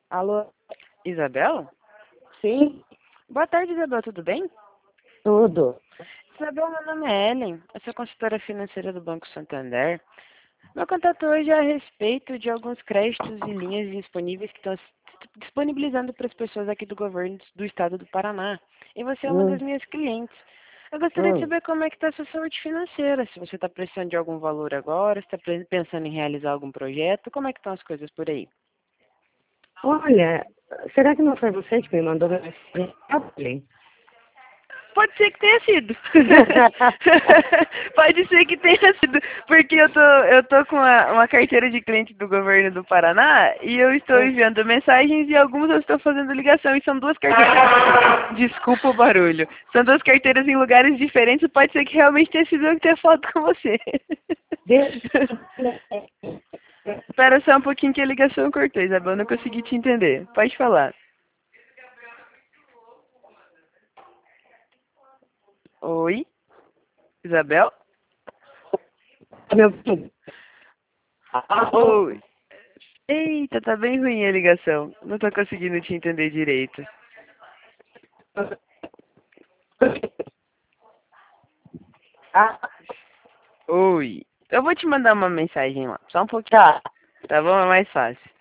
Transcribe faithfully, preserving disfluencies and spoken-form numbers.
Alô? Isabel? Sim, Boa tarde, Isabel, tudo bem? tudo. Isabel, meu nome é Ellen, eu sou consultora financeira do Banco Santander. Meu contato hoje é a respeito de alguns créditos e linhas disponíveis que estão s- disponibilizando para as pessoas aqui do governo do estado do Paraná. E você é uma das Hum, minhas clientes. Eu gostaria de hum. saber como é que está a sua saúde financeira, se você está precisando de algum valor agora, se está pensando em realizar algum projeto, como é que estão as coisas por aí? Olha, será que não foi você que me mandou mensagem? Pode ser que tenha sido. Pode ser que tenha sido. Porque eu tô, eu tô com uma, uma carteira de cliente do governo do Paraná e eu estou enviando mensagens e alguns eu estou fazendo ligação. E são duas carteiras. Desculpa o barulho. São duas carteiras em lugares diferentes. Pode ser que realmente tenha sido eu que tenha foto com você. Deixa- Espera só um pouquinho que a ligação cortou, Isabel. Eu não consegui te entender. Pode falar. Oi? Isabel? me ouvindo? Alô? Oi. Eita, tá bem ruim a ligação. Não tô conseguindo te entender direito. Ah, Oi. Eu vou te mandar uma mensagem lá. Só um pouquinho. tá. Tá bom? É mais fácil.